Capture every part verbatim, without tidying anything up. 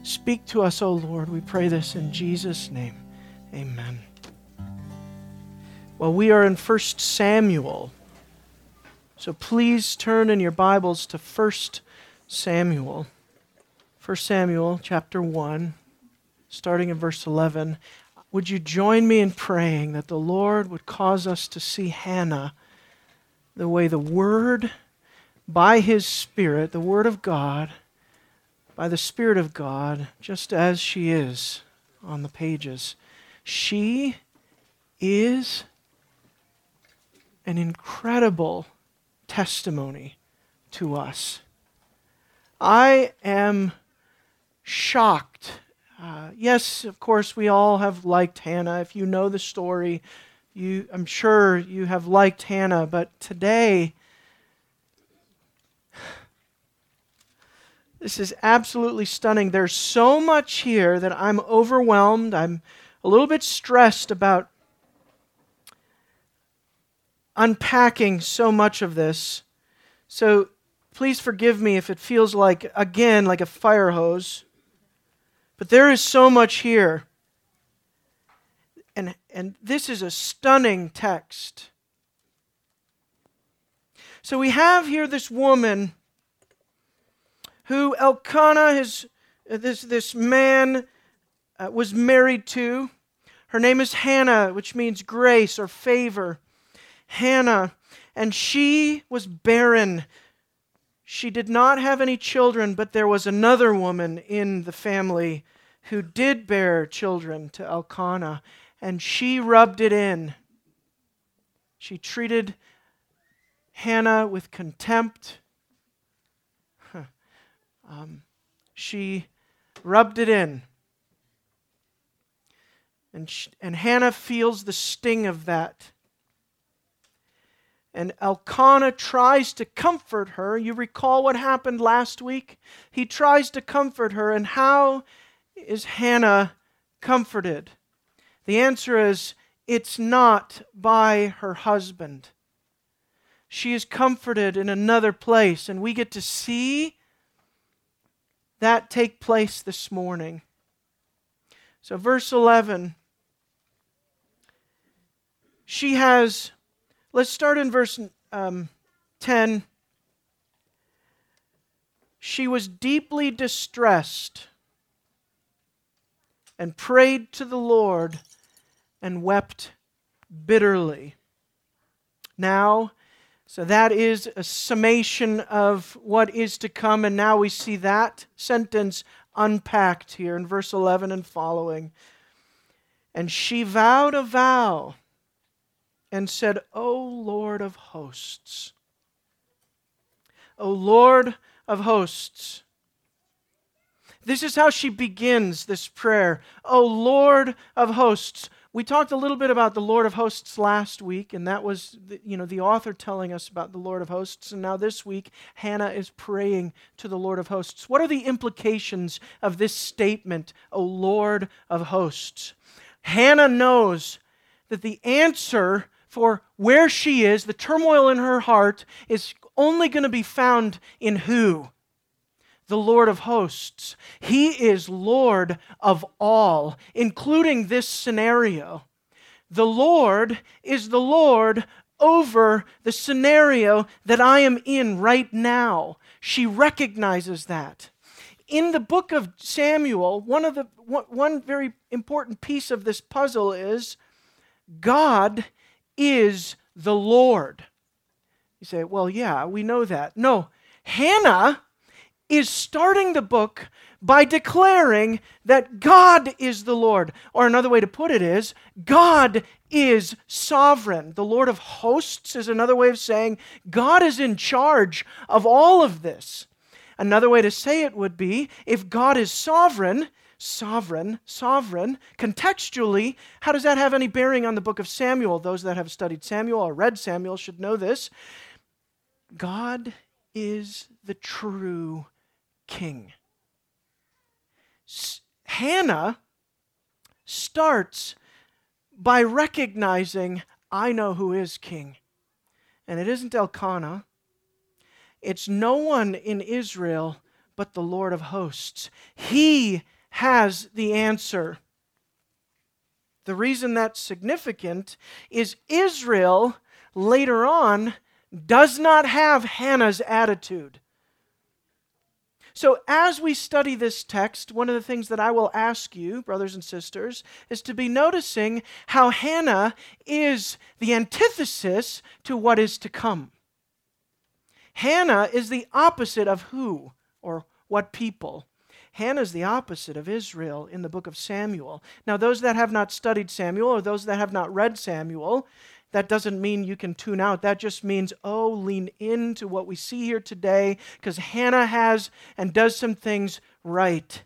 Speak to us, O Lord. We pray this in Jesus' name. Amen. Well, we are in First Samuel. So please turn in your Bibles to First Samuel. First Samuel chapter one, starting in verse eleven. Would you join me in praying that the Lord would cause us to see Hannah the way the Word, by His Spirit, the Word of God, by the Spirit of God, just as she is on the pages. She is an incredible testimony to us. I am shocked. Uh, yes, of course, we all have liked Hannah. If you know the story, you, I'm sure you have liked Hannah. But today, this is absolutely stunning. There's so much here that I'm overwhelmed. I'm a little bit stressed about unpacking so much of this. So please forgive me if it feels like, again, like a fire hose. But there is so much here. And, and this is a stunning text. So we have here this woman who Elkanah, his, this, this man, uh, was married to. Her name is Hannah, which means grace or favor. Hannah, and she was barren. She did not have any children, but there was another woman in the family who did bear children to Elkanah, and she rubbed it in. She treated Hannah with contempt. Um, she rubbed it in. And, she, and Hannah feels the sting of that. And Elkanah tries to comfort her. You recall what happened last week? He tries to comfort her. And how is Hannah comforted? The answer is, it's not by her husband. She is comforted in another place. And we get to see that take place this morning. So verse eleven. She has... Let's start in verse um, ten. She was deeply distressed and prayed to the Lord and wept bitterly. Now, so that is a summation of what is to come, and now we see that sentence unpacked here in verse eleven and following. And she vowed a vow and said, O Lord of hosts, O Lord of hosts. This is how she begins this prayer. O Lord of hosts. We talked a little bit about the Lord of hosts last week, and that was the, you know, the author telling us about the Lord of hosts. And now this week, Hannah is praying to the Lord of hosts. What are the implications of this statement, O Lord of hosts? Hannah knows that the answer for where she is, the turmoil in her heart, is only going to be found in who? The Lord of hosts. He is Lord of all, including this scenario. The Lord is the Lord over the scenario that I am in right now. She recognizes that. In the book of Samuel, one of the one very important piece of this puzzle is God is the Lord. You say, well, yeah, we know that. No, Hannah is starting the book by declaring that God is the Lord. Or another way to put it is, God is sovereign. The Lord of hosts is another way of saying God is in charge of all of this. Another way to say it would be, if God is sovereign, sovereign, sovereign, contextually, how does that have any bearing on the book of Samuel? Those that have studied Samuel or read Samuel should know this. God is the true king. S- Hannah starts by recognizing, I know who is king. And it isn't Elkanah. It's no one in Israel but the Lord of hosts. He has the answer. The reason that's significant is Israel, later on, does not have Hannah's attitude. So as we study this text, one of the things that I will ask you, brothers and sisters, is to be noticing how Hannah is the antithesis to what is to come. Hannah is the opposite of who or what people? Hannah is the opposite of Israel in the book of Samuel. Now, those that have not studied Samuel or those that have not read Samuel, that doesn't mean you can tune out. That just means, oh, lean into what we see here today, because Hannah has and does some things right.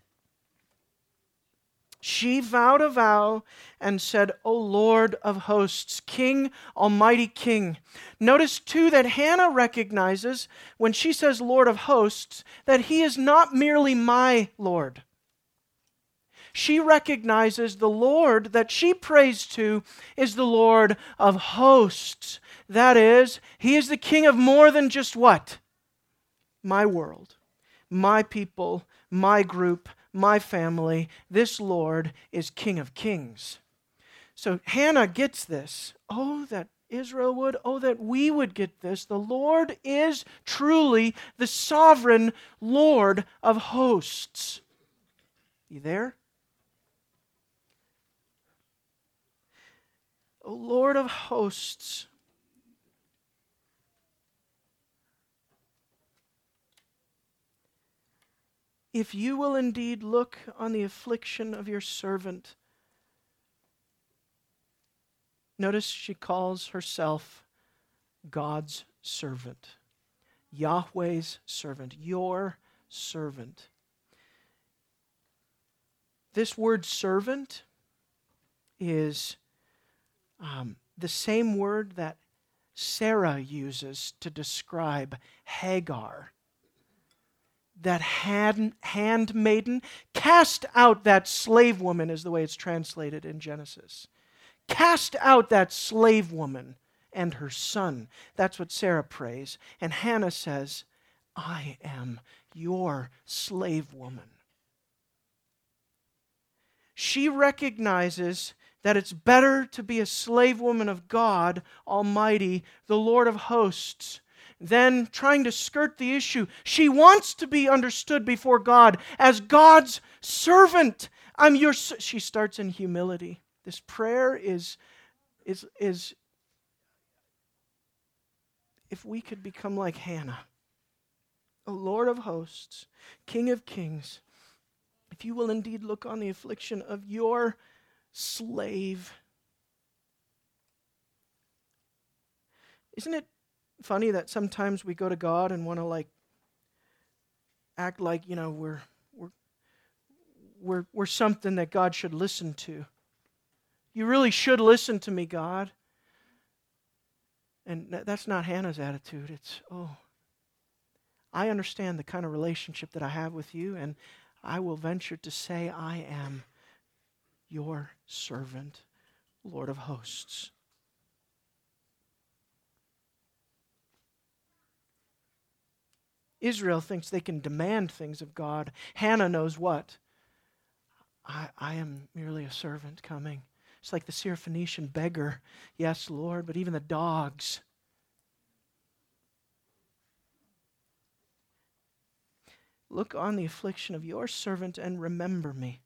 She vowed a vow and said, O Lord of hosts, King, Almighty King. Notice too that Hannah recognizes when she says Lord of hosts that He is not merely my Lord. She recognizes the Lord that she prays to is the Lord of hosts. That is, He is the King of more than just what? My world, my people, my group, my family. This Lord is King of kings. So Hannah gets this. Oh, that Israel would. Oh, that we would get this. The Lord is truly the sovereign Lord of hosts. You there? O Lord of hosts. If you will indeed look on the affliction of your servant. Notice she calls herself God's servant. Yahweh's servant. Your servant. This word servant is Um, the same word that Sarah uses to describe Hagar. That hand, handmaiden, cast out that slave woman is the way it's translated in Genesis. Cast out that slave woman and her son. That's what Sarah prays. And Hannah says, I am your slave woman. She recognizes that it's better to be a slave woman of God Almighty, the Lord of hosts, than trying to skirt the issue. She wants to be understood before God as God's servant. I'm your. She starts in humility. This prayer is, is, is. If we could become like Hannah, O Lord of hosts, King of kings, if you will indeed look on the affliction of your slave. Isn't it funny that sometimes we go to God and want to like act like, you know, we're we're we're we're something that God should listen to. You really should listen to me, God. And that's not Hannah's attitude. It's, oh, I understand the kind of relationship that I have with you, and I will venture to say I am your servant, Lord of hosts. Israel thinks they can demand things of God. Hannah knows what? I, I am merely a servant coming. It's like the Syrophoenician beggar. Yes, Lord, but even the dogs. Look on the affliction of your servant and remember me.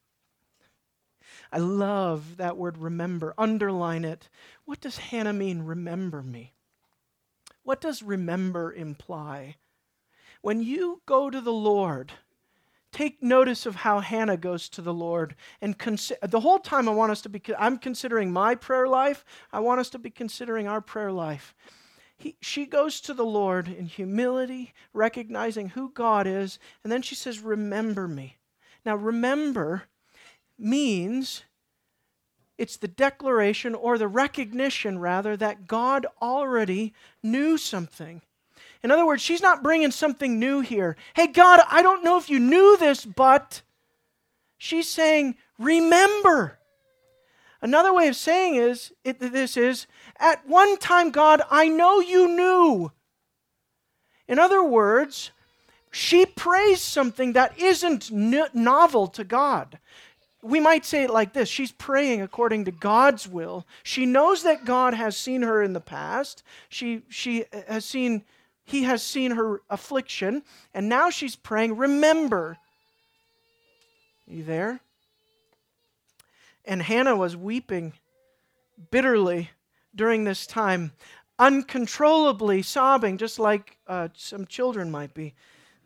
I love that word remember. Underline it. What does Hannah mean, remember me? What does remember imply? When you go to the Lord, take notice of how Hannah goes to the Lord. And consider, the whole time I want us to be, I'm considering my prayer life. I want us to be considering our prayer life. He, she goes to the Lord in humility, recognizing who God is. And then she says, remember me. Now remember means it's the declaration or the recognition, rather, that God already knew something. In other words, she's not bringing something new here. Hey, God, I don't know if you knew this, but she's saying, remember. Another way of saying is it, this is, at one time, God, I know you knew. In other words, She prays something that isn't n- novel to God. We might say it like this. She's praying according to God's will. She knows that God has seen her in the past. She, she has seen, He has seen her affliction. And now she's praying, remember. Are you there? And Hannah was weeping bitterly during this time, uncontrollably sobbing, just like uh, some children might be.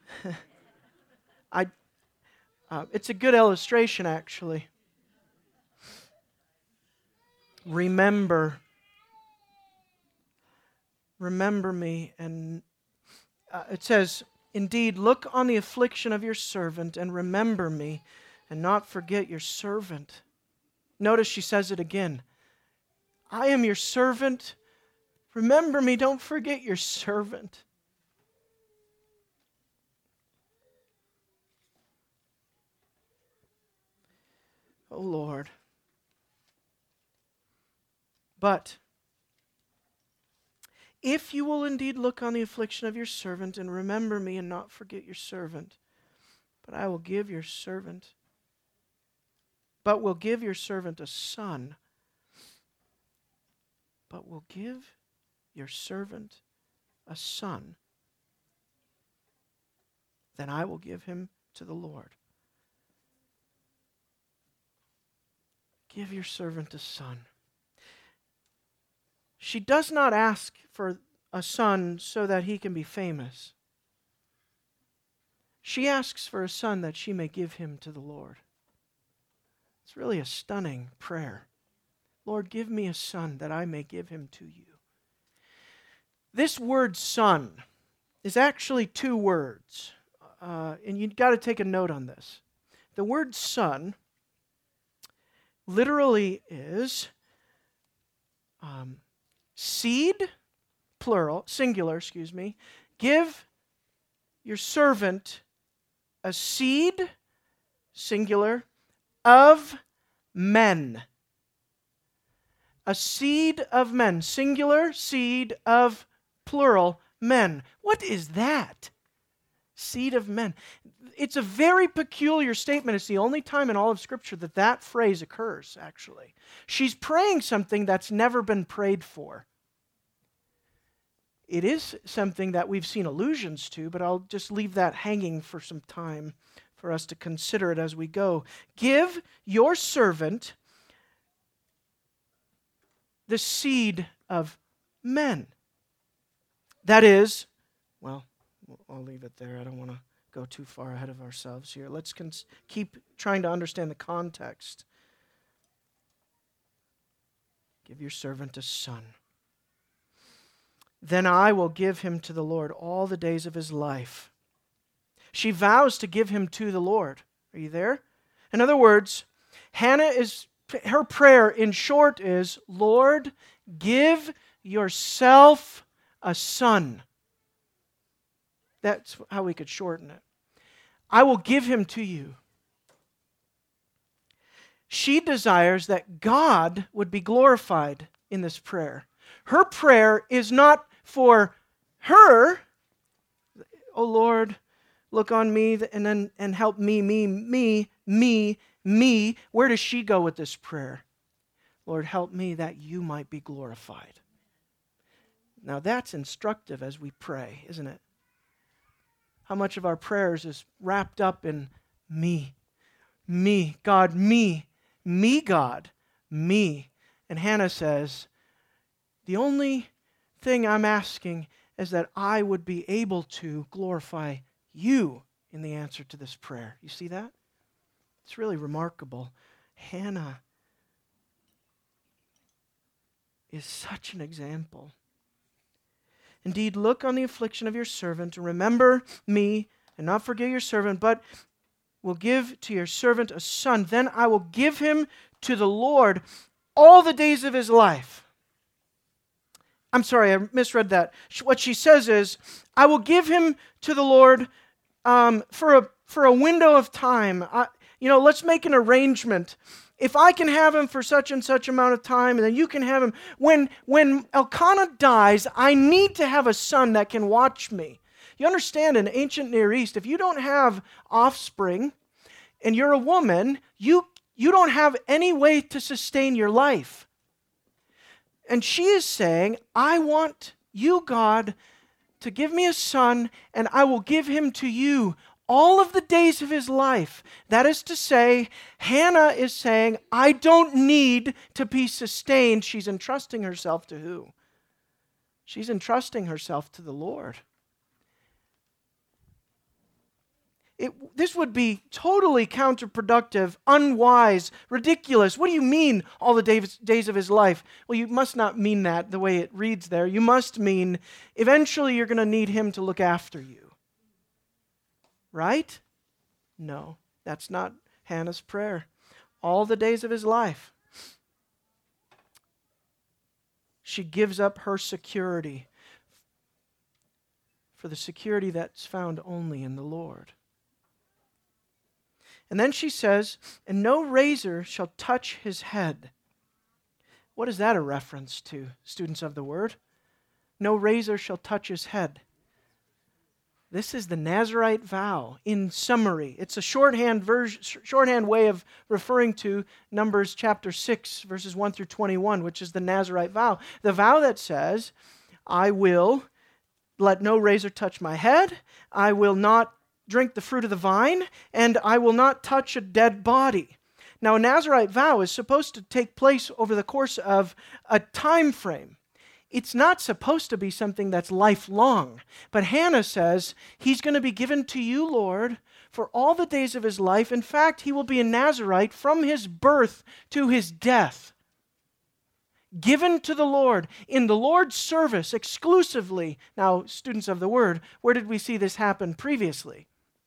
I Uh, it's a good illustration, actually. Remember. Remember me. And uh, it says, indeed, look on the affliction of your servant and remember me and not forget your servant. Notice she says it again. I am your servant. Remember me. Don't forget your servant. Oh, Lord. But if you will indeed look on the affliction of your servant and remember me and not forget your servant, but I will give your servant, but will give your servant a son, but will give your servant a son, then I will give him to the Lord. Give your servant a son. She does not ask for a son so that he can be famous. She asks for a son that she may give him to the Lord. It's really a stunning prayer. Lord, give me a son that I may give him to you. This word son is actually two words. Uh, and you've got to take a note on this. The word son literally is um, seed, plural, singular, excuse me. Give your servant a seed, singular, of men. A seed of men, singular, seed of plural, men. What is that? Seed of men. It's a very peculiar statement. It's the only time in all of Scripture that that phrase occurs, actually. She's praying something that's never been prayed for. It is something that we've seen allusions to, but I'll just leave that hanging for some time for us to consider it as we go. Give your servant the seed of men. That is, well, I'll leave it there. I don't want to go too far ahead of ourselves here. Let's cons- keep trying to understand the context. Give your servant a son. Then I will give him to the Lord all the days of his life. She vows to give him to the Lord. Are you there? In other words, Hannah is, her prayer in short is, Lord, give yourself a son. That's how we could shorten it. I will give him to you. She desires that God would be glorified in this prayer. Her prayer is not for her. Oh Lord, look on me and then and help me, me, me, me, me. Where does she go with this prayer? Lord, help me that you might be glorified. Now that's instructive as we pray, isn't it? How much of our prayers is wrapped up in me, me, God, me, me, God, me. And Hannah says, the only thing I'm asking is that I would be able to glorify you in the answer to this prayer. You see that? It's really remarkable. Hannah is such an example. Indeed, look on the affliction of your servant, and remember me, and not forget your servant, but will give to your servant a son. Then I will give him to the Lord all the days of his life. I'm sorry, I misread that. What she says is, I will give him to the Lord um, for a for a window of time. I, you know, let's make an arrangement. If I can have him for such and such amount of time, and then you can have him. When, when Elkanah dies, I need to have a son that can watch me. You understand, in ancient Near East, if you don't have offspring and you're a woman, you, you don't have any way to sustain your life. And she is saying, I want you, God, to give me a son, and I will give him to you all of the days of his life. That is to say, Hannah is saying, I don't need to be sustained. She's entrusting herself to who? She's entrusting herself to the Lord. It, this would be totally counterproductive, unwise, ridiculous. What do you mean all the days, days of his life? Well, you must not mean that the way it reads there. You must mean eventually you're going to need him to look after you. Right? No, that's not Hannah's prayer. All the days of his life. She gives up her security for the security that's found only in the Lord. And then she says, and no razor shall touch his head. What is that a reference to, students of the Word? No razor shall touch his head. This is the Nazirite vow in summary. It's a shorthand version, shorthand way of referring to Numbers chapter six, verses one through twenty-one, which is the Nazirite vow. The vow that says, I will let no razor touch my head, I will not drink the fruit of the vine, and I will not touch a dead body. Now, a Nazirite vow is supposed to take place over the course of a time frame. It's not supposed to be something that's lifelong. But Hannah says, he's going to be given to you, Lord, for all the days of his life. In fact, he will be a Nazirite from his birth to his death. Given to the Lord, in the Lord's service exclusively. Now, students of the Word, where did we see this happen previously?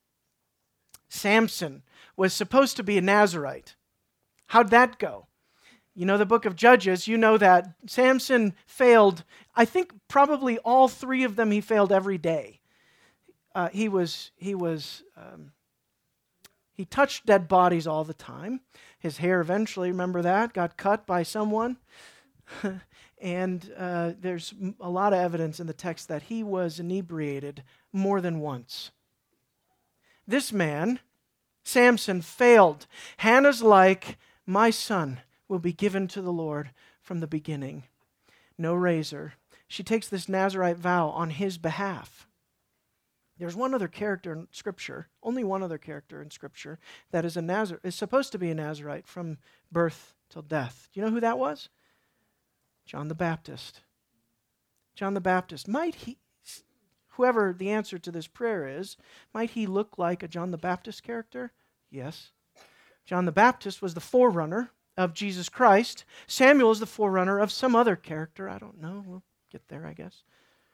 Samson was supposed to be a Nazirite. How'd that go? You know the book of Judges, you know that Samson failed, I think probably all three of them he failed every day. Uh, he was, he was, um, he touched dead bodies all the time. His hair eventually, remember that, got cut by someone. and uh, there's a lot of evidence in the text that he was inebriated more than once. This man, Samson, failed. Hannah's like, my son will be given to the Lord from the beginning. No razor. She takes this Nazirite vow on his behalf. There's one other character in Scripture, only one other character in Scripture, that is a Nazir, is supposed to be a Nazirite from birth till death. Do you know who that was? John the Baptist. John the Baptist. Might he, whoever the answer to this prayer is, might he look like a John the Baptist character? Yes. John the Baptist was the forerunner of Jesus Christ. Samuel is the forerunner of some other character. I don't know. We'll get there, I guess.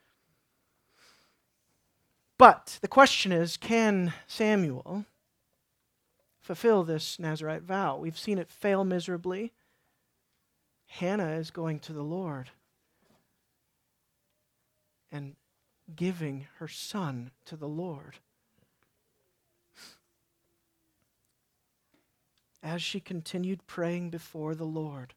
But the question is, can Samuel fulfill this Nazirite vow? We've seen it fail miserably. Hannah is going to the Lord and giving her son to the Lord. As she continued praying before the Lord.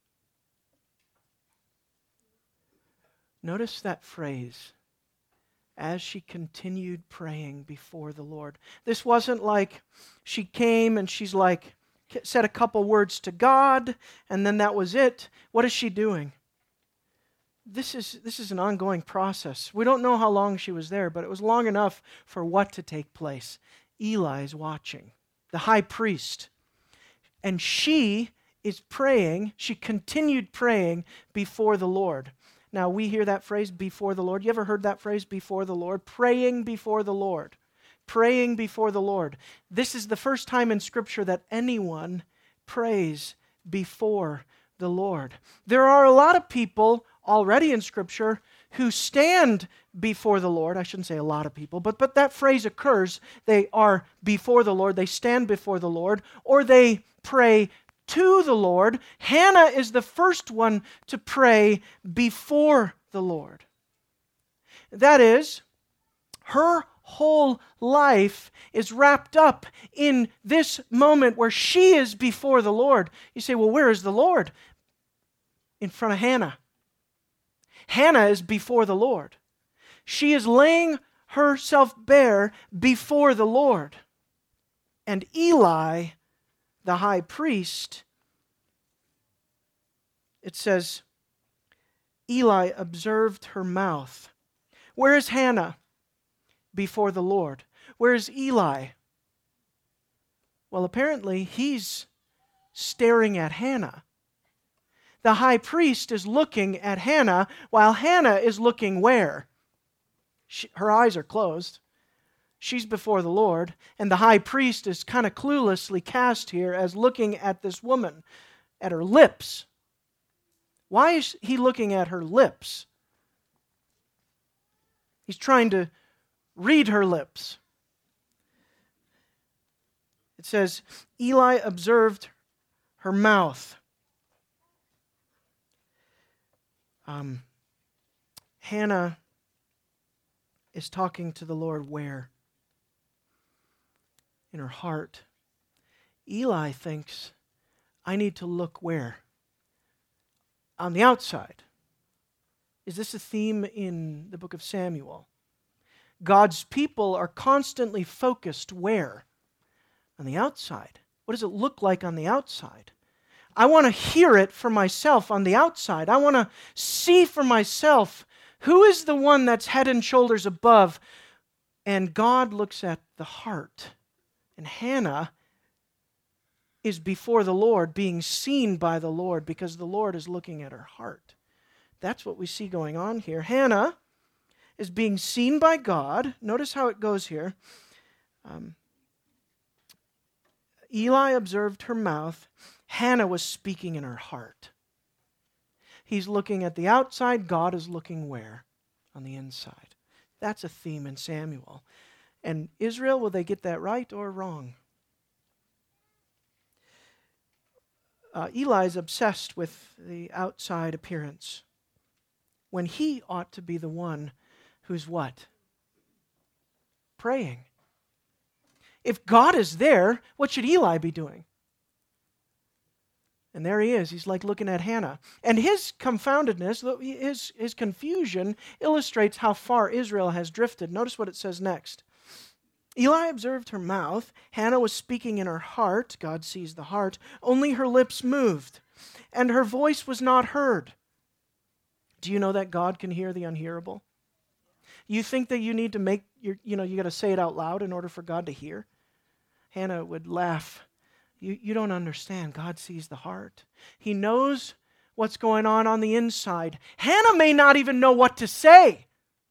Notice that phrase, as she continued praying before the Lord. This wasn't like she came and she's like, said a couple words to God, and then that was it. What is she doing? This is, this is an ongoing process. We don't know how long she was there, but it was long enough for what to take place. Eli's watching, the high priest. And she is praying, she continued praying before the Lord. Now, we hear that phrase, before the Lord. You ever heard that phrase, before the Lord? Praying before the Lord. Praying before the Lord. This is the first time in Scripture that anyone prays before the Lord. There are a lot of people already in Scripture who stand before the Lord. I shouldn't say a lot of people, but, but that phrase occurs. They are before the Lord. They stand before the Lord, or they pray to the Lord. Hannah is the first one to pray before the Lord. That is, her whole life is wrapped up in this moment where she is before the Lord. You say, well, where is the Lord? In front of Hannah. Hannah is before the Lord. She is laying herself bare before the Lord. And Eli, the high priest, it says, Eli observed her mouth. Where is Hannah? Before the Lord. Where is Eli? Well, apparently he's staring at Hannah. The high priest is looking at Hannah, while Hannah is looking where? She, her eyes are closed. She's before the Lord, and the high priest is kind of cluelessly cast here as looking at this woman, at her lips. Why is he looking at her lips? He's trying to read her lips. It says, Eli observed her mouth. Um, Hannah is talking to the Lord where? In her heart. Eli thinks, I need to look where? On the outside. Is this a theme in the book of Samuel? God's people are constantly focused where? On the outside. What does it look like on the outside? I want to hear it for myself on the outside. I want to see for myself who is the one that's head and shoulders above. And God looks at the heart. And Hannah is before the Lord, being seen by the Lord, because the Lord is looking at her heart. That's what we see going on here. Hannah is being seen by God. Notice how it goes here. Um, Eli observed her mouth. Hannah was speaking in her heart. He's looking at the outside. God is looking where? On the inside. That's a theme in Samuel. And Israel, will they get that right or wrong? Uh, Eli is obsessed with the outside appearance, when he ought to be the one who's what? Praying. If God is there, what should Eli be doing? And there he is. He's like looking at Hannah. And his confoundedness, his, his confusion, illustrates how far Israel has drifted. Notice what it says next. Eli observed her mouth. Hannah was speaking in her heart. God sees the heart. Only her lips moved, and her voice was not heard. Do you know that God can hear the unhearable? You think that you need to make, your, you know, you got to say it out loud in order for God to hear? Hannah would laugh. You, you don't understand. God sees the heart. He knows what's going on on the inside. Hannah may not even know what to say.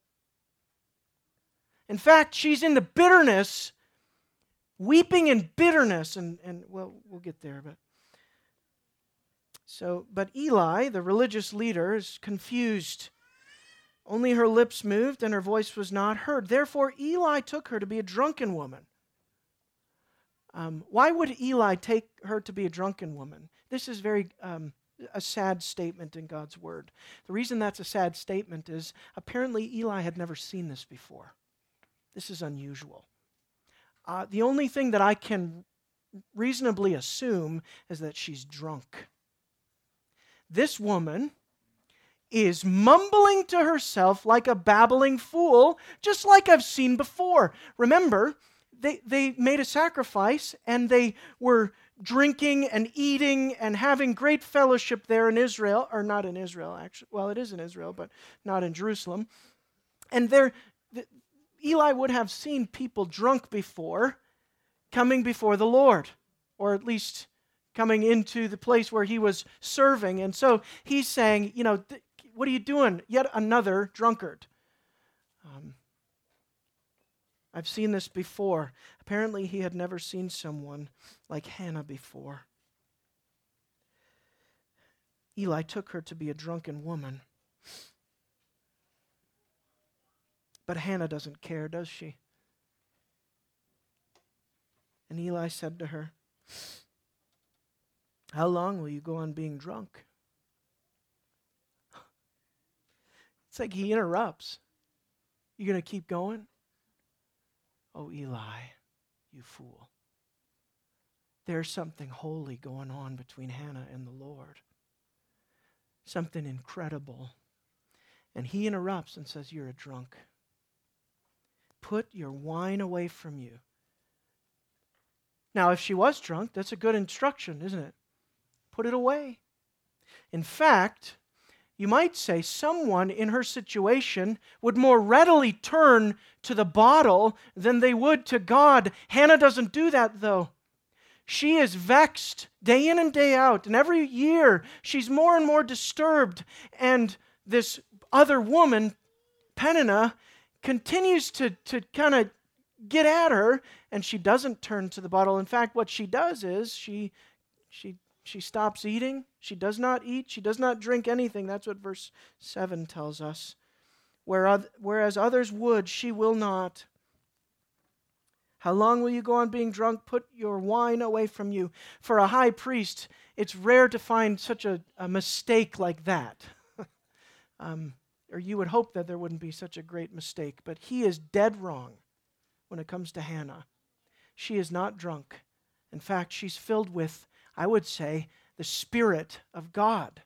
In fact, she's in the bitterness, weeping in bitterness, and, and well, we'll get there. But so, but Eli, the religious leader, is confused. Only her lips moved, and her voice was not heard. Therefore, Eli took her to be a drunken woman. Um, why would Eli take her to be a drunken woman? This is very um, a sad statement in God's word. The reason that's a sad statement is apparently Eli had never seen this before. This is unusual. Uh, the only thing that I can reasonably assume is that she's drunk. This woman is mumbling to herself like a babbling fool, just like I've seen before. Remember, they, they made a sacrifice, and they were drinking and eating and having great fellowship there in Israel, or not in Israel, actually. Well, it is in Israel, but not in Jerusalem. And they're... Eli would have seen people drunk before, coming before the Lord, or at least coming into the place where he was serving. And so he's saying, you know, what are you doing? Yet another drunkard. Um, I've seen this before. Apparently he had never seen someone like Hannah before. Eli took her to be a drunken woman. But Hannah doesn't care, does she? And Eli said to her, how long will you go on being drunk? It's like he interrupts. You going to keep going? Oh, Eli, you fool. There's something holy going on between Hannah and the Lord. Something incredible. And he interrupts and says, you're a drunk. put your wine away from you. Now, if she was drunk, that's a good instruction, isn't it? Put it away. In fact, you might say someone in her situation would more readily turn to the bottle than they would to God. Hannah doesn't do that, though. She is vexed day in and day out, and every year she's more and more disturbed, and this other woman, Peninnah, continues to, to kind of get at her, and she doesn't turn to the bottle. In fact, what she does is she she she stops eating. She does not eat. She does not drink anything. That's what verse seven tells us. Whereas others would, she will not. How long will you go on being drunk? Put your wine away from you. For a high priest, it's rare to find such a, a mistake like that. um, or you would hope that there wouldn't be such a great mistake. But he is dead wrong when it comes to Hannah. She is not drunk. In fact, she's filled with, I would say, the Spirit of God.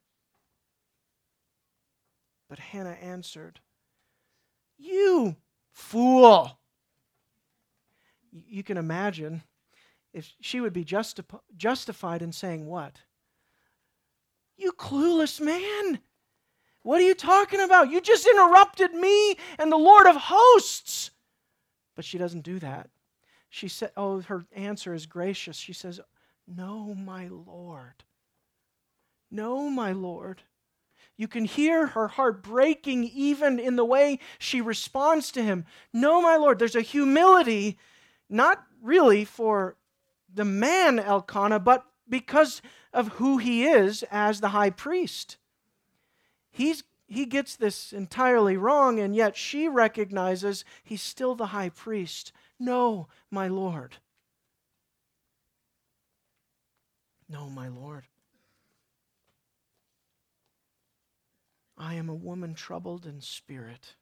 But Hannah answered, "You fool!" You can imagine if she would be justi- justified in saying what? "You clueless man! What are you talking about? You just interrupted me and the Lord of hosts!" But she doesn't do that. She said, oh, her answer is gracious. She says, "No, my Lord. No, my Lord." You can hear her heart breaking even in the way she responds to him. "No, my Lord." There's a humility, not really for the man Elkanah, but because of who he is as the high priest. He's, he gets this entirely wrong, and yet she recognizes he's still the high priest. "No, my Lord. No, my Lord. I am a woman troubled in spirit."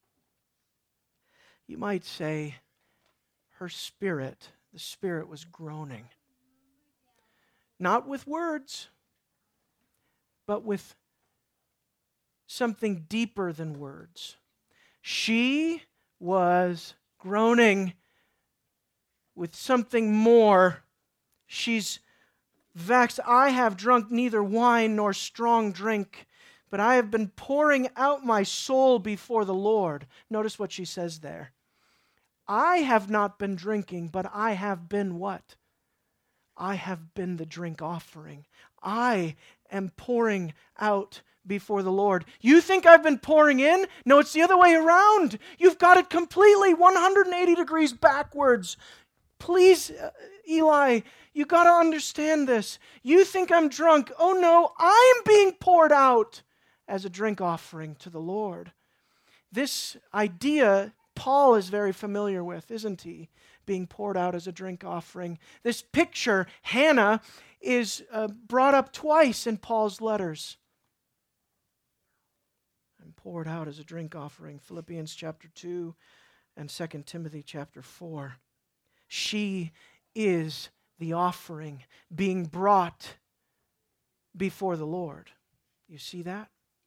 You might say her spirit, the spirit was groaning. Not with words, but with something deeper than words. She was groaning with something more. She's vexed. "I have drunk neither wine nor strong drink, but I have been pouring out my soul before the Lord." Notice what she says there. I have not been drinking, but I have been what? I have been the drink offering. I am pouring out before the Lord. You think I've been pouring in? No, it's the other way around. You've got it completely one hundred eighty degrees backwards. Please, uh, Eli, you got to understand this. You think I'm drunk. Oh no, I'm being poured out as a drink offering to the Lord. This idea Paul is very familiar with, isn't he? Being poured out as a drink offering. This picture, Hannah, is uh, brought up twice in Paul's letters. I'm poured out as a drink offering. Philippians chapter two and Second Timothy chapter four. She is the offering being brought before the Lord. You see that?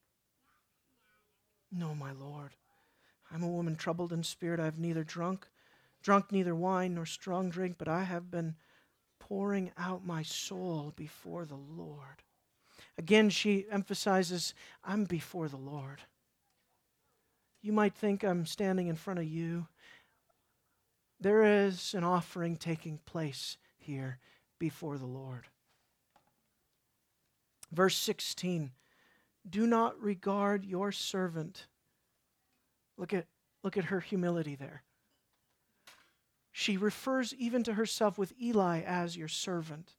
"No, my Lord. I'm a woman troubled in spirit. I have neither drunk, drunk neither wine nor strong drink, but I have been pouring out my soul before the Lord." Again, she emphasizes, I'm before the Lord. You might think I'm standing in front of you. There is an offering taking place here before the Lord. Verse sixteen, "Do not regard your servant." Look at, look at her humility there. She refers even to herself with Eli as your servant.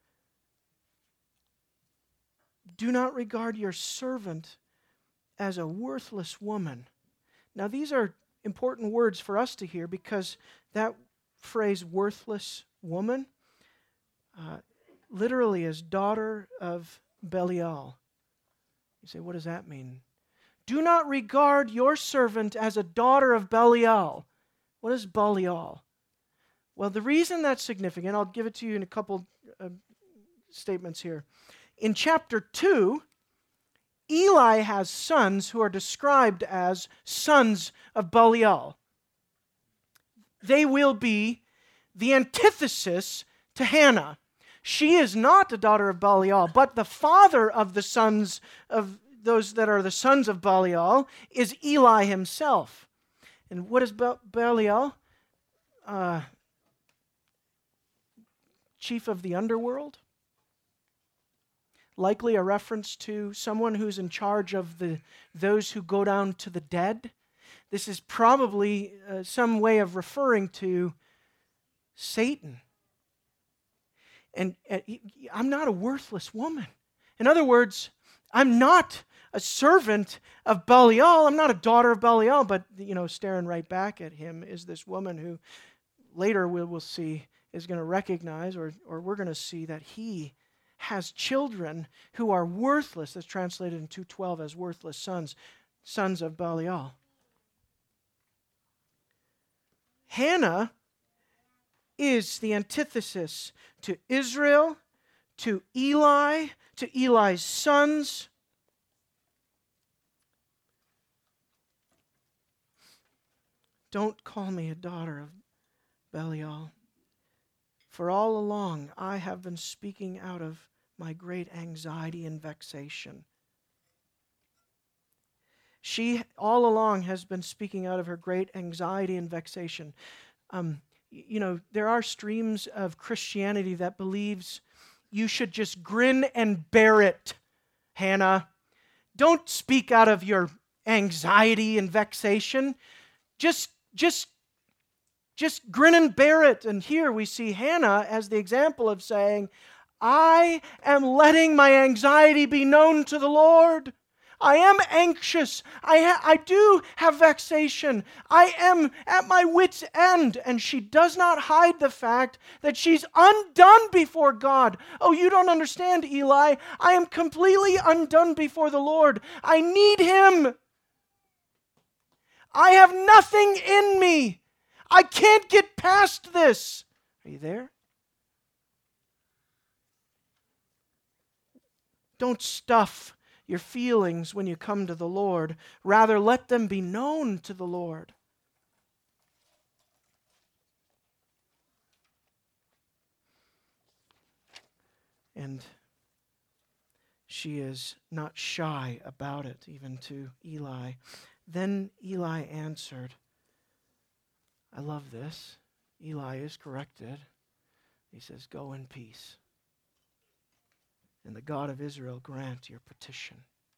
"Do not regard your servant as a worthless woman." Now these are important words for us to hear because that phrase, worthless woman, uh, literally is daughter of Belial. You say, what does that mean? "Do not regard your servant as a daughter of Belial." What is Belial? Well, the reason that's significant, I'll give it to you in a couple uh, statements here. In chapter two, Eli has sons who are described as sons of Belial. they will be the antithesis to Hannah. She is not the daughter of Belial, but the father of the sons of those that are the sons of Belial is Eli himself. And what is Be- Belial? Uh, chief of the underworld? Likely a reference to someone who's in charge of the those who go down to the dead. This is probably uh, some way of referring to Satan. And, and I'm not a worthless woman. In other words, I'm not a servant of Belial. I'm not a daughter of Belial, but, you know, staring right back at him is this woman who later we will see is going to recognize, or, or we're going to see that he has children who are worthless. That's translated in two twelve as worthless sons, sons of Belial. Hannah is the antithesis to Israel, to Eli, to Eli's sons. Don't call me a daughter of Belial, for all along I have been speaking out of my great anxiety and vexation. She all along has been speaking out of her great anxiety and vexation. Um, you know, there are streams of Christianity that believes you should just grin and bear it, Hannah. Don't speak out of your anxiety and vexation. Just, just, just grin and bear it. And here we see Hannah as the example of saying, I am letting my anxiety be known to the Lord. I am anxious. I, ha- I do have vexation. I am at my wit's end. And she does not hide the fact that she's undone before God. Oh, you don't understand, Eli. I am completely undone before the Lord. I need Him. I have nothing in me. I can't get past this. Are you there? Don't stuff your feelings when you come to the Lord. Rather, let them be known to the Lord. And she is not shy about it, even to Eli. Then Eli answered. I love this. Eli is corrected. He says, go in peace. And the God of Israel grant your petition.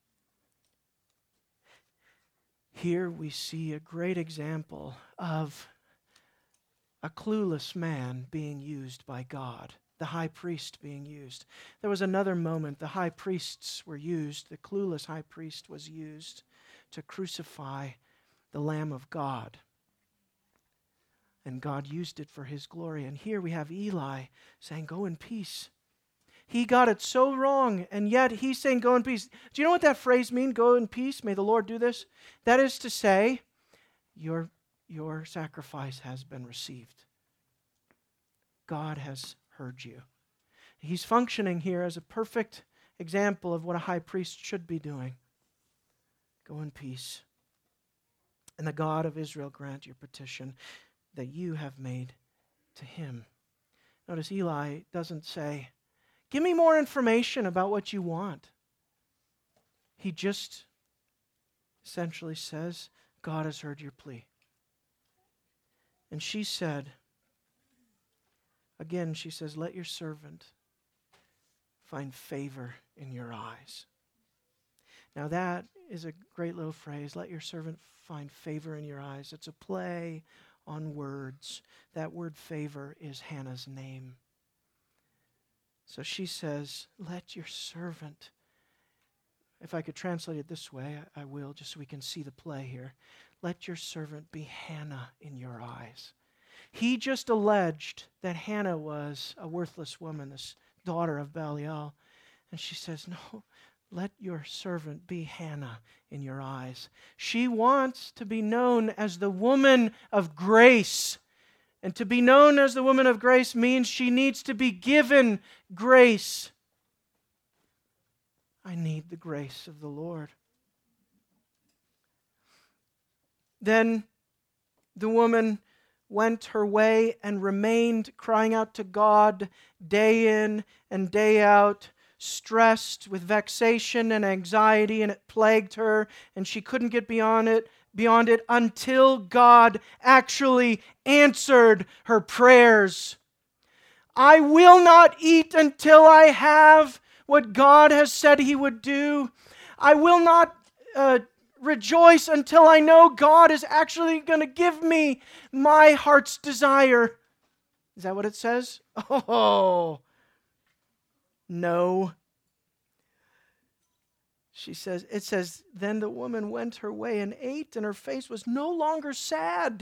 Here we see a great example of a clueless man being used by God, the high priest being used. There was another moment the high priests were used, the clueless high priest was used to crucify the Lamb of God. And God used it for His glory. And here we have Eli saying, go in peace. He got it so wrong, and yet he's saying, go in peace. Do you know what that phrase means, go in peace? May the Lord do this? That is to say, your, your sacrifice has been received. God has heard you. He's functioning here as a perfect example of what a high priest should be doing. Go in peace. And the God of Israel grant your petition that you have made to Him. Notice Eli doesn't say, give me more information about what you want. He just essentially says, God has heard your plea. And she said, again, she says, let your servant find favor in your eyes. Now that is a great little phrase, let your servant find favor in your eyes. It's a play on words. That word favor is Hannah's name. So she says, let your servant, if I could translate it this way, I will, just so we can see the play here. Let your servant be Hannah in your eyes. He just alleged that Hannah was a worthless woman, this daughter of Belial. And she says, no, let your servant be Hannah in your eyes. She wants to be known as the woman of grace. And to be known as the woman of grace means she needs to be given grace. I need the grace of the Lord. Then the woman went her way and remained crying out to God day in and day out, stressed with vexation and anxiety, and it plagued her, and she couldn't get beyond it, beyond it until God actually answered her prayers. I will not eat until I have what God has said He would do. I will not uh, rejoice until I know God is actually going to give me my heart's desire. Is that what it says? Oh, no. She says, it says, then the woman went her way and ate, and her face was no longer sad.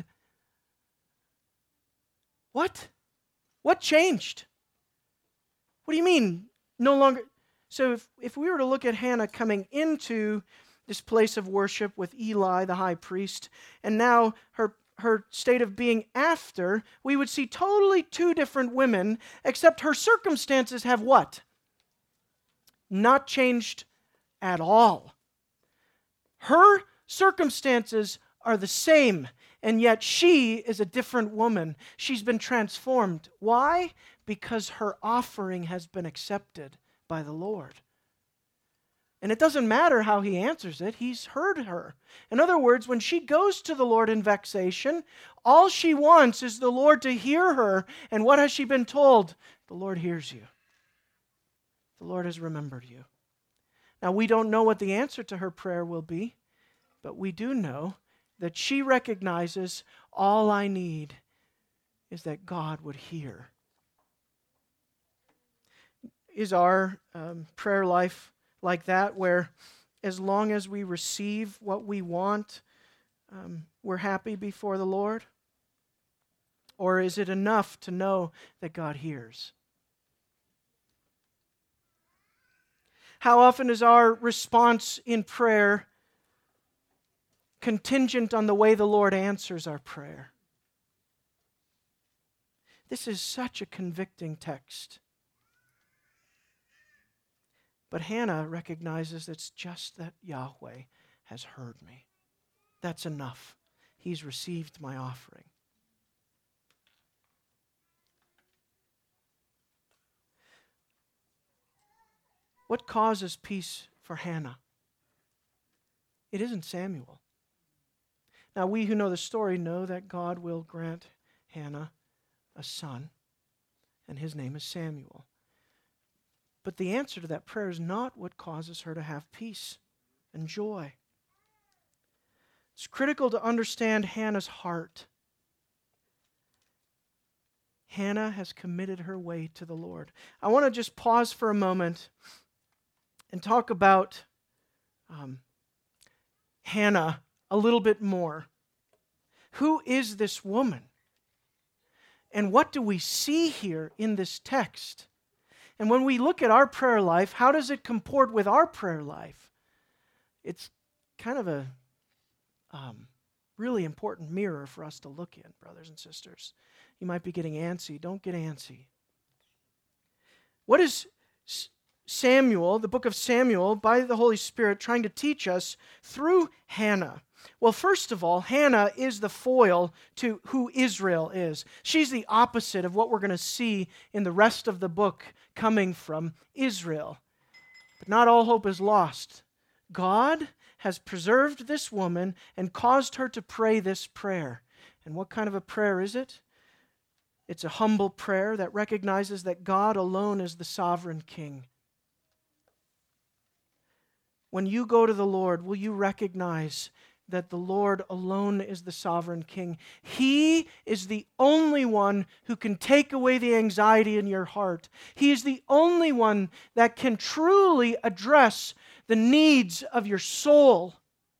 What? What changed? What do you mean, no longer? So if, if we were to look at Hannah coming into this place of worship with Eli, the high priest, and now her, her state of being after, we would see totally two different women, except her circumstances have what? Not changed at all. Her circumstances are the same, and yet she is a different woman. She's been transformed. Why? Because her offering has been accepted by the Lord. And it doesn't matter how He answers it. He's heard her. In other words, when she goes to the Lord in vexation, all she wants is the Lord to hear her. And what has she been told? The Lord hears you. The Lord has remembered you. Now, we don't know what the answer to her prayer will be, but we do know that she recognizes all I need is that God would hear. Is our um, prayer life like that, where as long as we receive what we want, um, we're happy before the Lord? Or is it enough to know that God hears? How often is our response in prayer contingent on the way the Lord answers our prayer? This is such a convicting text. But Hannah recognizes it's just that Yahweh has heard me. That's enough. He's received my offering. What causes peace for Hannah? It isn't Samuel. Now, we who know the story know that God will grant Hannah a son, and his name is Samuel. But the answer to that prayer is not what causes her to have peace and joy. It's critical to understand Hannah's heart. Hannah has committed her way to the Lord. I want to just pause for a moment and talk about um, Hannah a little bit more. Who is this woman? And what do we see here in this text? And when we look at our prayer life, how does it comport with our prayer life? It's kind of a um, really important mirror for us to look in, brothers and sisters. You might be getting antsy. Don't get antsy. What is Samuel, the book of Samuel, by the Holy Spirit, trying to teach us through Hannah? Well, first of all, Hannah is the foil to who Israel is. She's the opposite of what we're going to see in the rest of the book coming from Israel. But not all hope is lost. God has preserved this woman and caused her to pray this prayer. And what kind of a prayer is it? It's a humble prayer that recognizes that God alone is the sovereign King. When you go to the Lord, will you recognize that the Lord alone is the sovereign King? He is the only one who can take away the anxiety in your heart. He is the only one that can truly address the needs of your soul.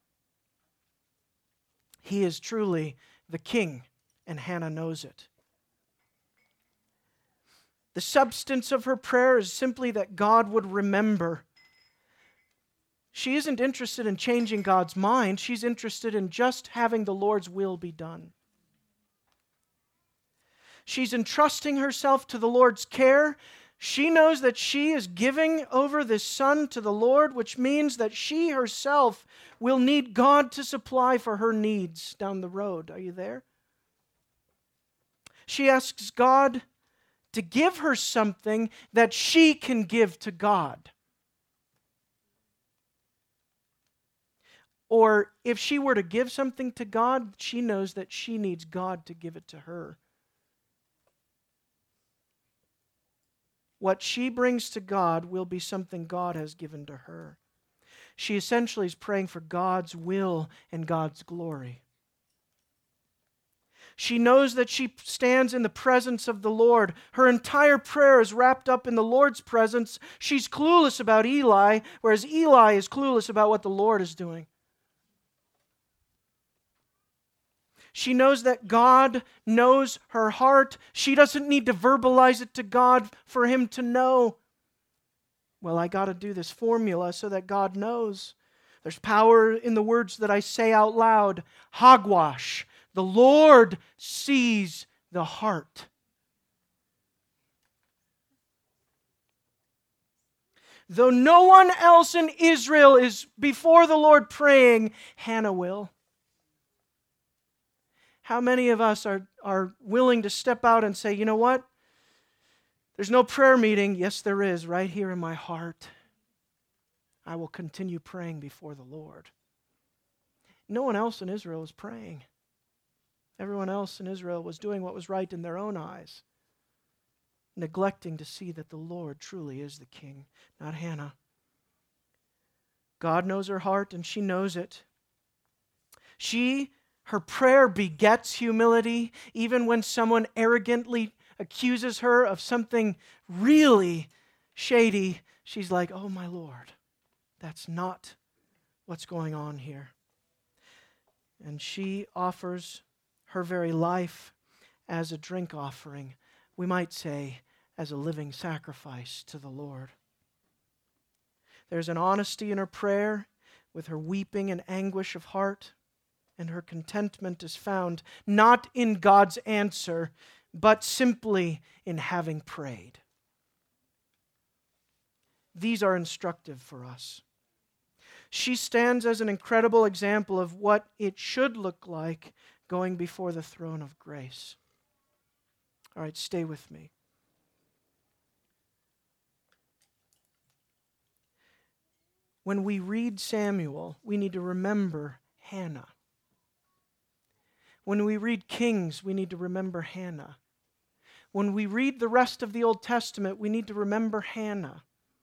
He is truly the King, and Hannah knows it. The substance of her prayer is simply that God would remember. She isn't interested in changing God's mind. She's interested in just having the Lord's will be done. She's entrusting herself to the Lord's care. She knows that she is giving over this son to the Lord, which means that she herself will need God to supply for her needs down the road. Are you there? She asks God to give her something that she can give to God. Or if she were to give something to God, she knows that she needs God to give it to her. What she brings to God will be something God has given to her. She essentially is praying for God's will and God's glory. She knows that she stands in the presence of the Lord. Her entire prayer is wrapped up in the Lord's presence. She's clueless about Eli, whereas Eli is clueless about what the Lord is doing. She knows that God knows her heart. She doesn't need to verbalize it to God for Him to know. Well, I got to do this formula so that God knows. There's power in the words that I say out loud. Hogwash. The Lord sees the heart. Though no one else in Israel is before the Lord praying, Hannah will. How many of us are, are willing to step out and say, you know what? There's no prayer meeting. Yes, there is, right here in my heart. I will continue praying before the Lord. No one else in Israel was praying. Everyone else in Israel was doing what was right in their own eyes, neglecting to see that the Lord truly is the king, not Hannah. God knows her heart, and she knows it. She, her prayer begets humility, even when someone arrogantly accuses her of something really shady. She's like, oh my Lord, that's not what's going on here. And she offers her very life as a drink offering, we might say as a living sacrifice to the Lord. There's an honesty in her prayer with her weeping and anguish of heart, and her contentment is found not in God's answer, but simply in having prayed. These are instructive for us. She stands as an incredible example of what it should look like going before the throne of grace. All right, stay with me. When we read Samuel, we need to remember Hannah. When we read Kings, we need to remember Hannah. When we read the rest of the Old Testament, we need to remember Hannah.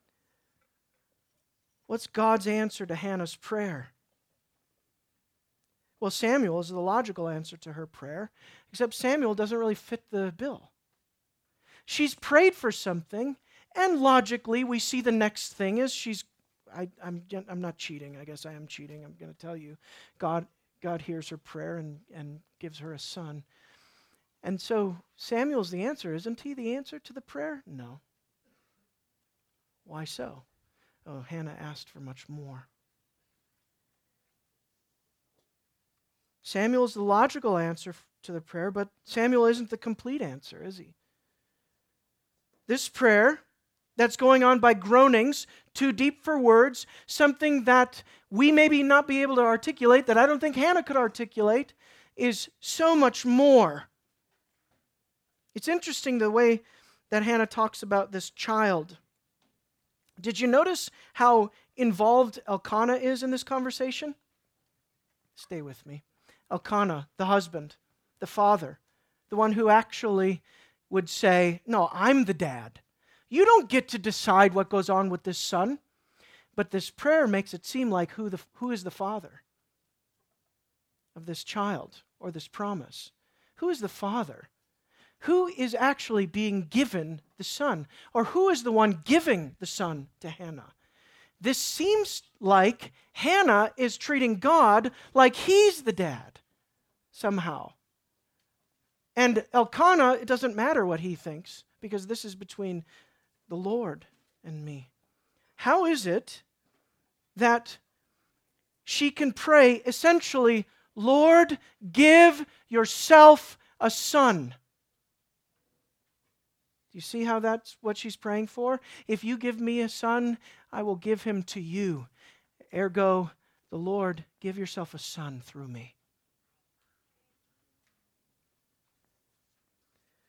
What's God's answer to Hannah's prayer? Well, Samuel is the logical answer to her prayer, except Samuel doesn't really fit the bill. She's prayed for something, and logically we see the next thing is she's, I, I'm, I'm not cheating, I guess I am cheating, I'm going to tell you. God, God hears her prayer and, and gives her a son. And so Samuel's the answer. Isn't he the answer to the prayer? No. Why so? Oh, Hannah asked for much more. Samuel is the logical answer to the prayer, but Samuel isn't the complete answer, is he? This prayer that's going on by groanings, too deep for words, something that we maybe not be able to articulate, that I don't think Hannah could articulate, is so much more. It's interesting the way that Hannah talks about this child. Did you notice how involved Elkanah is in this conversation? Stay with me. Elkanah, the husband, the father, the one who actually would say, no, I'm the dad. You don't get to decide what goes on with this son. But this prayer makes it seem like who, the, who is the father of this child or this promise? Who is the father? Who is actually being given the son? Or who is the one giving the son to Hannah? This seems like Hannah is treating God like he's the dad, somehow. And Elkanah, it doesn't matter what he thinks, because this is between the Lord and me. How is it that she can pray essentially, Lord, give yourself a son? Do you see how that's what she's praying for? If you give me a son, I will give him to you. Ergo, the Lord, give yourself a son through me.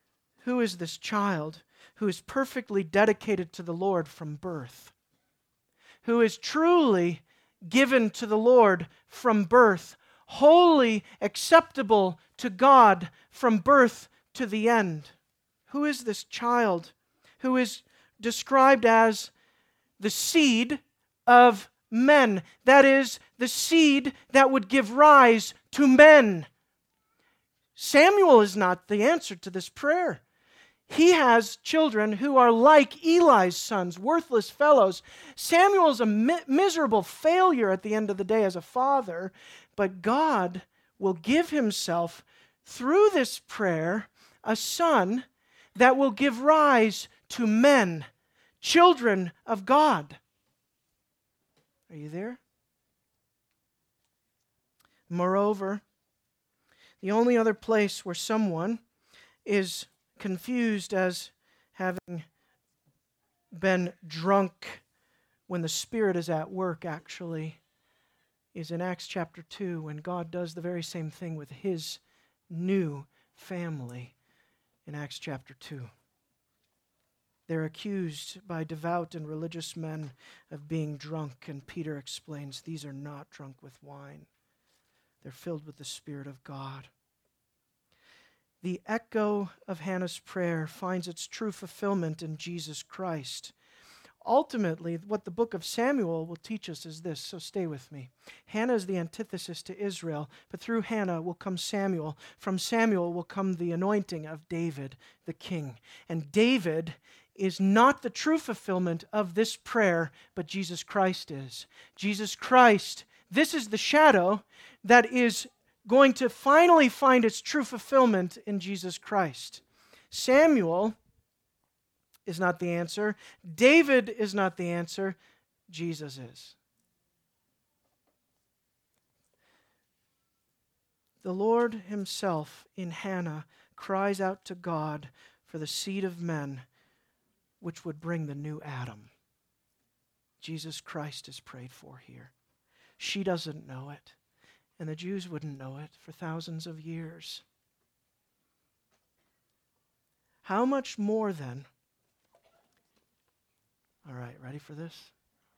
Who is this child who is perfectly dedicated to the Lord from birth? Who is truly given to the Lord from birth, wholly acceptable to God from birth to the end? Who is this child who is described as the seed of men? That is, the seed that would give rise to men. Samuel is not the answer to this prayer. He has children who are like Eli's sons, worthless fellows. Samuel's a mi- miserable failure at the end of the day as a father, but God will give himself through this prayer a son that will give rise to men, children of God. Are you there? Moreover, the only other place where someone is confused as having been drunk when the Spirit is at work, actually, is in Acts chapter two, when God does the very same thing with His new family in Acts chapter two. They're accused by devout and religious men of being drunk, and Peter explains these are not drunk with wine. They're filled with the Spirit of God. The echo of Hannah's prayer finds its true fulfillment in Jesus Christ. Ultimately, what the book of Samuel will teach us is this, so stay with me. Hannah is the antithesis to Israel, but through Hannah will come Samuel. From Samuel will come the anointing of David, the king. And David is not the true fulfillment of this prayer, but Jesus Christ is. Jesus Christ, this is the shadow that is going to finally find its true fulfillment in Jesus Christ. Samuel is not the answer. David is not the answer. Jesus is. The Lord Himself in Hannah cries out to God for the seed of men which would bring the new Adam. Jesus Christ is prayed for here. She doesn't know it. And the Jews wouldn't know it for thousands of years. How much more then? All right, ready for this?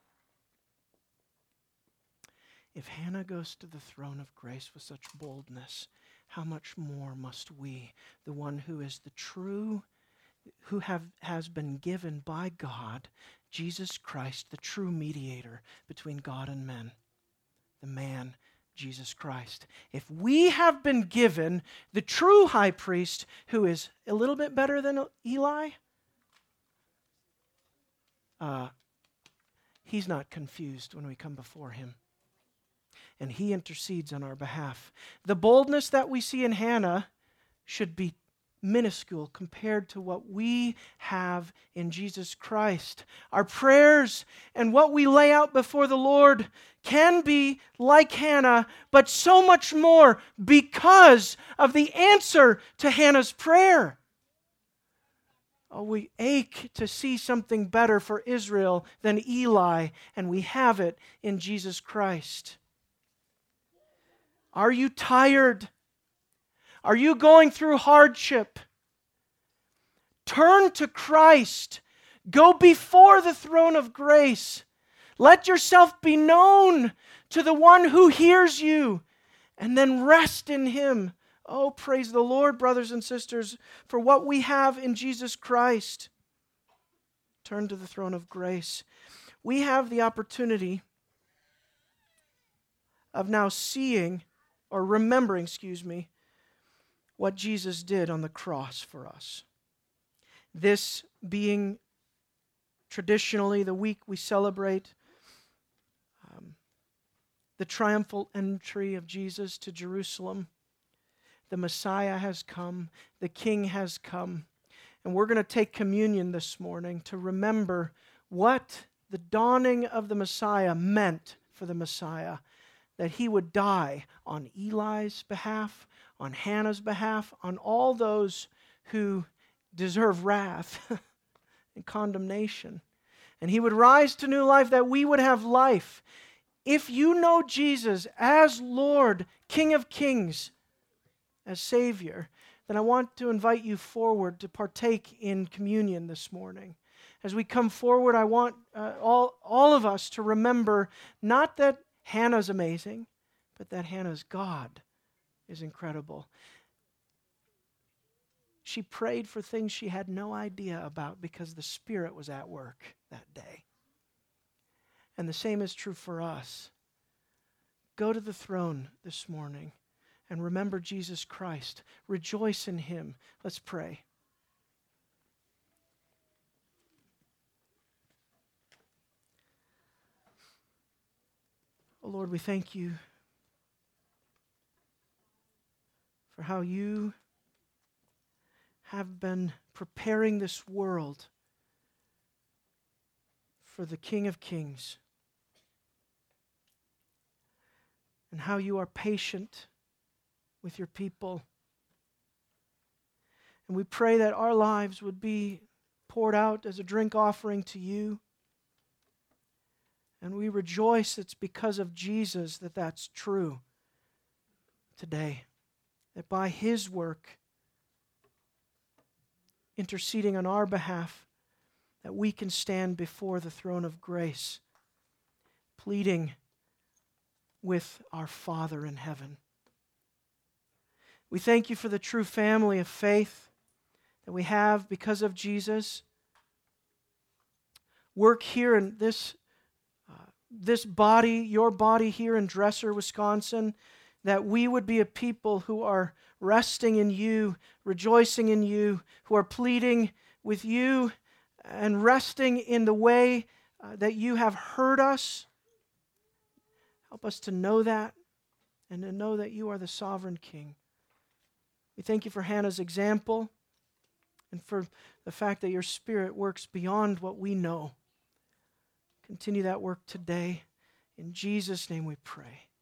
If Hannah goes to the throne of grace with such boldness, how much more must we, the one who is the true, who have has been given by God, Jesus Christ, the true mediator between God and men, the man Jesus Christ. If we have been given the true high priest who is a little bit better than Eli, uh, he's not confused when we come before him. And he intercedes on our behalf. The boldness that we see in Hannah should be minuscule compared to what we have in Jesus Christ. Our prayers and what we lay out before the Lord can be like Hannah, but so much more because of the answer to Hannah's prayer. Oh, we ache to see something better for Israel than Eli, and we have it in Jesus Christ. Are you tired? Are you going through hardship? Turn to Christ. Go before the throne of grace. Let yourself be known to the one who hears you, and then rest in Him. Oh, praise the Lord, brothers and sisters, for what we have in Jesus Christ. Turn to the throne of grace. We have the opportunity of now seeing, or remembering, excuse me, what Jesus did on the cross for us. This being traditionally the week we celebrate um, the triumphal entry of Jesus to Jerusalem. The Messiah has come. The King has come. And we're going to take communion this morning to remember what the dawning of the Messiah meant for the Messiah. That He would die on Eli's behalf, on Hannah's behalf, on all those who deserve wrath and condemnation. And He would rise to new life that we would have life. If you know Jesus as Lord, King of Kings, as Savior, then I want to invite you forward to partake in communion this morning. As we come forward, I want uh, all, all of us to remember not that Hannah's amazing, but that Hannah's God is incredible. She prayed for things she had no idea about because the Spirit was at work that day. And the same is true for us. Go to the throne this morning and remember Jesus Christ. Rejoice in Him. Let's pray. Oh Lord, we thank you for how you have been preparing this world for the King of Kings, and how you are patient with your people. And we pray that our lives would be poured out as a drink offering to you. And we rejoice it's because of Jesus that that's true today. That by His work, interceding on our behalf, that we can stand before the throne of grace, pleading with our Father in heaven. We thank you for the true family of faith that we have because of Jesus. Work here in this, uh, this body, your body here in Dresser, Wisconsin, that we would be a people who are resting in you, rejoicing in you, who are pleading with you and resting in the way uh, that you have heard us. Help us to know that and to know that you are the sovereign King. We thank you for Hannah's example and for the fact that your Spirit works beyond what we know. Continue that work today. In Jesus' name we pray.